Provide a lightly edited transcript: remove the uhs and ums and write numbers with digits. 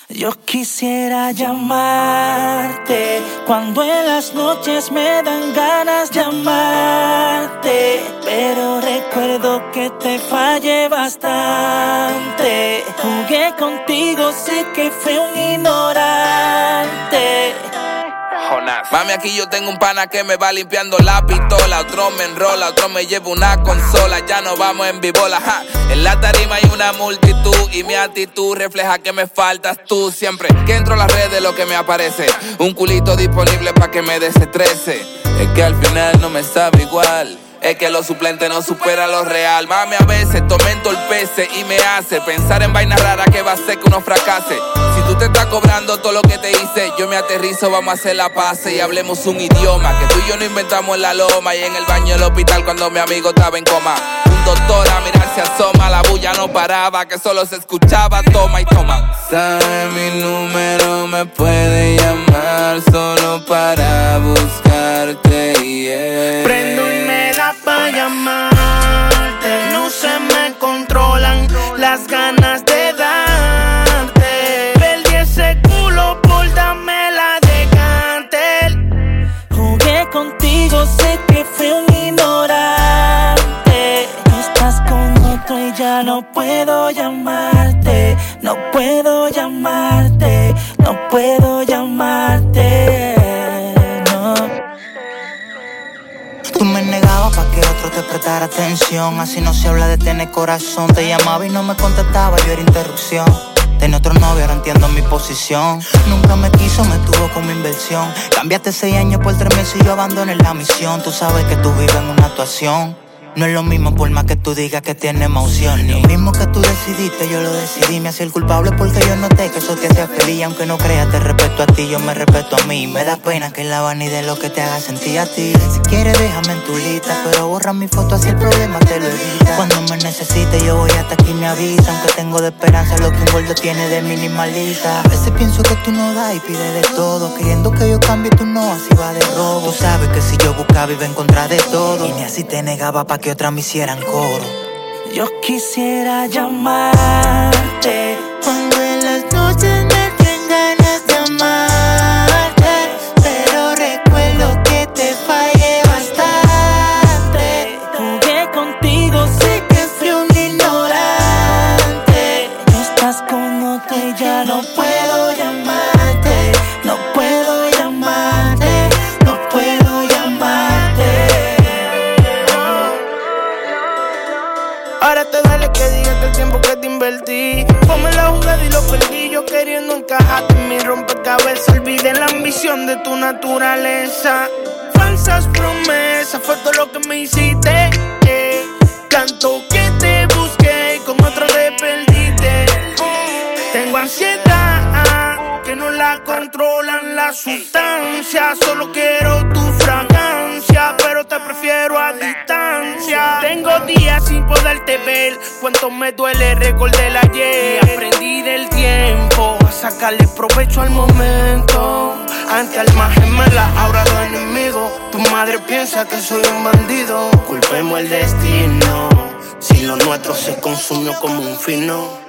Yo quisiera llamarte cuando en las noches me dan ganas de amarte, pero recuerdo que te fallé bastante. Jugué contigo, sé que fui un ignorante. Jonás. Mami, aquí yo tengo un pana que me va limpiando la pistola. Otro me enrola, otro me lleva una consola. Ya no vamos en vivola, ja. En la tarima hay una multitud y mi actitud refleja que me faltas tú. Siempre que entro a las redes lo que me aparece, un culito disponible pa' que me desestrese. Es que al final no me sabe igual, es que los suplentes no superan lo real. Mami, a veces tomé entorpece y me hace pensar en vainas raras que va a hacer que uno fracase. Si tú te estás cobrando todo lo que te hice, yo me aterrizo, vamos a hacer la paz y hablemos un idioma que tú y yo no inventamos en la loma y en el baño del hospital cuando mi amigo estaba en coma. Un doctor a mirar se asoma, la bulla no paraba, que solo se escuchaba toma y toma. Sabe mi número, me puede llamar solo para buscarte, yeah. Prendo y me da pa' llamarte, no se me controlan las ganas de darte. Perdí ese culo por darme la de Cantel. Jugué contigo, sé que fui un ignorante. Estás con otro y ya no puedo llamarte. No puedo llamarte, no puedo llamarte. Tú me negabas pa' que otro te prestara atención. Así no se habla de tener corazón. Te llamaba y no me contestaba, yo era interrupción. Tenía otro novio, ahora entiendo mi posición. Nunca me quiso, me tuvo como inversión. Cambiaste 6 años por 3 meses y yo abandoné la misión. Tú sabes que tú vives en una actuación. No es lo mismo por más que tú digas que tienes emoción. Lo mismo que tú decidiste, yo lo decidí. Me hacía el culpable porque yo noté que eso te hacía feliz. Aunque no creas, te respeto a ti, yo me respeto a mí. Me da pena que la vanidad es lo que te haga sentir a ti. Si quieres déjame en tu lista, pero borra mi foto así el problema te lo evita. Cuando me necesites yo voy hasta aquí, me avisa. Aunque tengo de esperanza lo que un gordo tiene de minimalista. A veces pienso que tú no das y pides de todo, queriendo que yo cambie, tú no, así va de robo. Tú sabes que si yo buscaba iba a encontrar de todo, y ni así te negaba pa' que otras me hicieran coro. Yo quisiera llamarte Cuando en las noches me den ganas de amarte, pero recuerdo que te fallé bastante. Jugué contigo, sé que fui un ignorante. Estás con otro y ya no puedo llamarte. No puedo llamarte, no puedo llamarte. Ahora te duele que digas que el tiempo que te invertí, ponme la jugada y lo perdí. Yo queriendo encajarte en mi rompecabezas, olvidé la ambición de tu naturaleza. Falsas promesas, fue todo lo que me hiciste, tanto que te busqué y con otro te perdiste. Tengo ansiedad que no la controlan las sustancias. Solo quiero tu fragancia, pero te prefiero a distancia. Tengo días sin poderte ver, cuánto me duele recordar el ayer. Y aprendí del tiempo a sacarle provecho al momento. Antes alma gemela, ahora dos enemigos. Tu madre piensa que soy un bandido. Culpemos el destino, si lo nuestro se consumió como un fino.